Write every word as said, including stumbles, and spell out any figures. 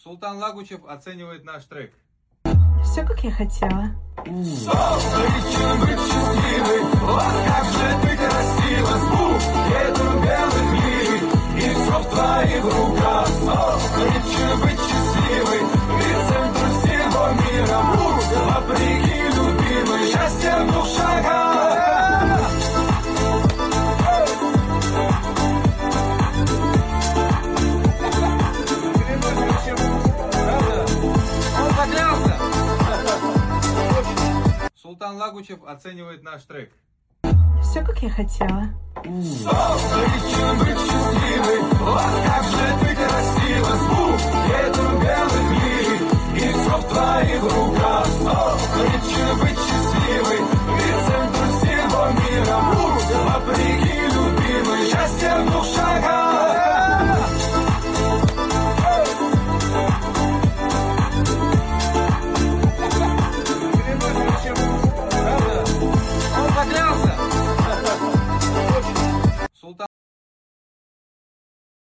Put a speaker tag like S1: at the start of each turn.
S1: Султан Лагучев оценивает наш трек.
S2: Все, как я хотела.
S3: Причина быть счастливой, вот как же ты красива, звук ветру белых лилий, и все в твоих руках. Причина быть счастливой, ведь центр всего мира, будь вопреки любимой, счастье в двух шагах.
S1: Султан Лагучев оценивает наш трек.
S2: Все, как я хотела.
S3: Причина быть счастливой, вот как же ты красива, звук ветру